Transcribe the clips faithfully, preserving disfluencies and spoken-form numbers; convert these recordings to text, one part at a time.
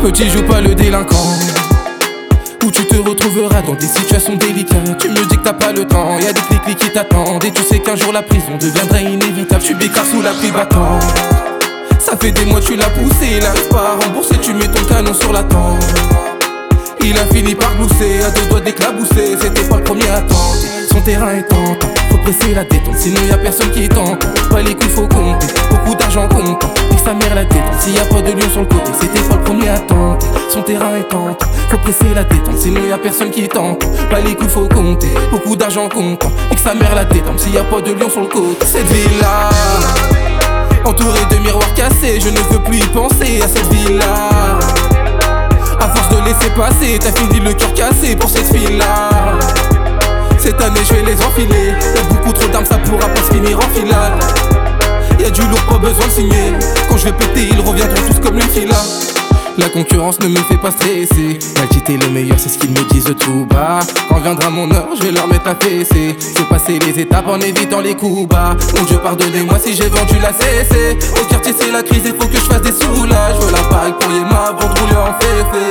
Petit, joue pas le délinquant, où tu te retrouveras dans des situations délicates. Tu me dis que t'as pas le temps, y'a des clics qui t'attendent. Et tu sais qu'un jour la prison deviendrait inévitable. Tu bécrases sous la pluie battante. Ça fait des mois tu l'as poussé, il arrive pas à rembourser. Tu mets ton canon sur la tente. Il a fini par glousser, à deux doigts d'éclabousser. C'était pas le premier à tenter, son terrain est tentant. Faut presser la détente, sinon y'a personne qui tente. Pas les coups, faut compter, beaucoup d'argent comptant. Et sa mère la détente, s'il y a pas de lion sur le côté. C'était pas le premier à tenter, son terrain est tentant. Faut presser la détente, sinon y'a personne qui tente. Pas les coups, faut compter, beaucoup d'argent comptant. Et que sa mère la détente, s'il y a pas de lion sur le côté. Cette ville-là, entourée de miroirs cassés, je ne veux plus y penser à cette ville-là. À force de laisser passer, t'as fini le cœur cassé pour cette fille-là. Cette année je vais les enfiler. Y'a beaucoup trop d'armes, ça pourra pas se finir en finale. Y'a du lourd, pas besoin de signer. Quand je vais péter, ils reviendront tous comme une fila. La concurrence ne me fait pas stresser. Malchite est le meilleur, c'est ce qu'ils me disent tout bas. Quand viendra mon heure, je vais leur mettre la fessée. Faut passer les étapes en évitant les coups bas. Mon Dieu pardonnez-moi si j'ai vendu la C C. Au quartier c'est la crise, il faut que je fasse des soulages. Je veux la paille pour Yéma avant de rouler en féfé.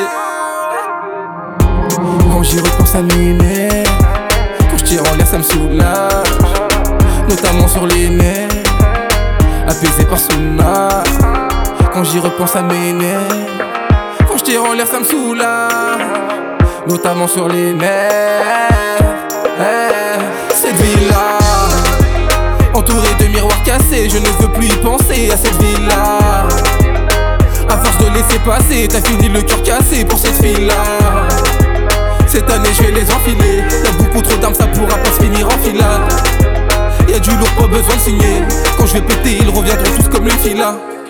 Quand j'y repense à m'aimer, quand je tire en l'air ça me soulage. Notamment sur les nerfs, apaisé par Souna. Quand j'y repense à m'énerve, quand je tire en l'air ça me soulage. Notamment sur les nerfs. Hey, cette ville-là, entourée de miroirs cassés, je ne veux plus y penser à cette ville-là. À force de laisser passer, t'as fini le cœur cassé pour cette fille-là. Cette année je vais les enfiler. Y'a beaucoup trop d'armes, ça pourra pas se finir en finale. Y'a du lourd, pas besoin de signer. Quand je vais péter, ils reviendront tous comme une fila.